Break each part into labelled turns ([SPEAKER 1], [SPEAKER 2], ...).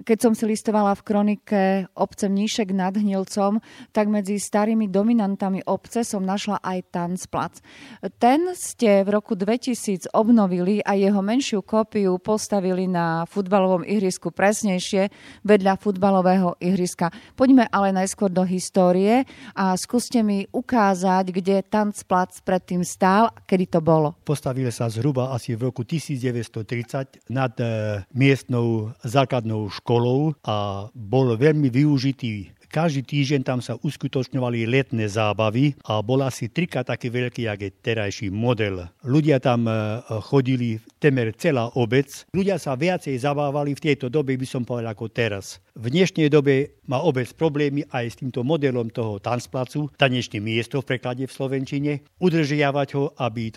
[SPEAKER 1] Keď som si listovala v kronike obce Mníšek nad Hnilcom, tak medzi starými dominantami obce som našla aj Tanzplatz. Ten ste v roku 2000 obnovili a jeho menšiu kópiu postavili na futbalovom ihrisku, presnejšie vedľa futbalového ihriska. Poďme ale najskôr do histórie a skúste mi ukázať, kde Tanzplatz predtým stál a kedy to bolo.
[SPEAKER 2] Postavil sa zhruba asi v roku 1930 nad miestnou základnou školou a bol veľmi využitý. Každý týždeň tam sa uskutočňovali letné zábavy a bol asi 3-krát taký veľký, jak je terajší model. Ľudia tam chodili temer celá obec. Ľudia sa viacej zabávali v tejto dobe, by som povedal, ako teraz. V dnešnej dobe má obec problémy aj s týmto modelom toho Tanzplatzu, tanečné miesto v preklade v slovenčine, udržiavať ho, aby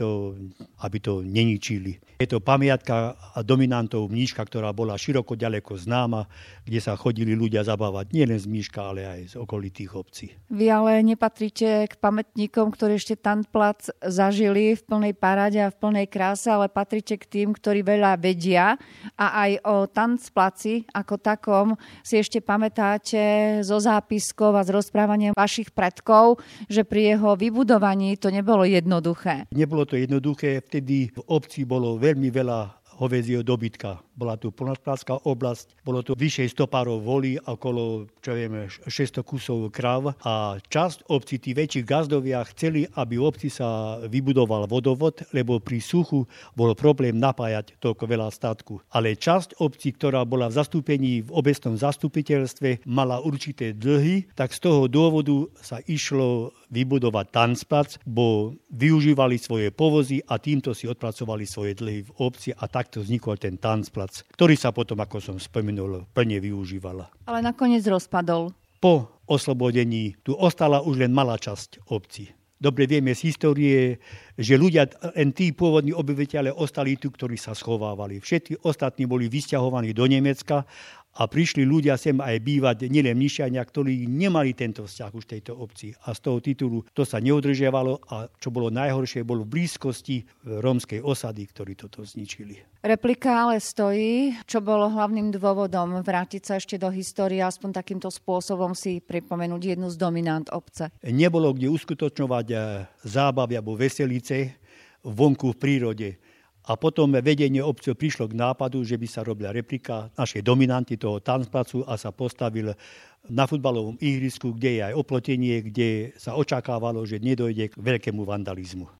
[SPEAKER 2] to neničili. Je to pamiatka dominantov Mníška, ktorá bola široko ďaleko známa, kde sa chodili ľudia zabávať nielen z Mníška, ale aj z okolitých obcí.
[SPEAKER 1] Vy ale nepatríte k pamätníkom, ktorí ešte Tanzplatz zažili v plnej paráde a v plnej kráse, ale patríte k tým, ktorí veľa vedia a aj o Tanzplatzi ako takom si ešte pamätáte zo zápiskov a z rozprávania vašich predkov, že pri jeho vybudovaní to nebolo jednoduché.
[SPEAKER 2] Nebolo to jednoduché, vtedy v obci bolo veľmi veľa hovädzieho dobytka. Bola tu poľnohospodárska oblasť, bolo tu vyššie 100 párov volí, okolo 600 kusov kráv a časť obci, tí väčší gazdovia chceli, aby v obci sa vybudoval vodovod, lebo pri suchu bol problém napájať toľko veľa statku. Ale časť obci, ktorá bola v zastúpení v obecnom zastupiteľstve, mala určité dlhy, tak z toho dôvodu sa išlo vybudovať Tanzplatz, bo využívali svoje povozy a týmto si odpracovali svoje dlhy v obci a takto vznikol ten Tanzplatz, ktorý sa potom, ako som spomenul, plne využívala.
[SPEAKER 1] Ale nakoniec rozpadol.
[SPEAKER 2] Po oslobodení tu ostala už len malá časť obci. Dobre vieme z histórie, že ľudia, len tí pôvodní obyvateľe ostali tu, ktorí sa schovávali. Všetci ostatní boli vysťahovaní do Nemecka a prišli ľudia sem aj bývať, nielen Mníšťania, ktorí nemali tento vzťah už tejto obci. A z toho titulu to sa neudržiavalo a čo bolo najhoršie, bolo v blízkosti rómskej osady, ktorí toto zničili.
[SPEAKER 1] Replika ale stojí. Čo bolo hlavným dôvodom vrátiť sa ešte do histórie, aspoň takýmto spôsobom si pripomenúť jednu z dominant obce?
[SPEAKER 2] Nebolo kde uskutočňovať zábavy alebo veselice vonku v prírode. A potom vedenie obce prišlo k nápadu, že by sa robila replika našej dominanty toho Tanzplatzu a sa postavil na futbalovom ihrisku, kde je aj oplotenie, kde sa očakávalo, že nedojde k veľkému vandalizmu.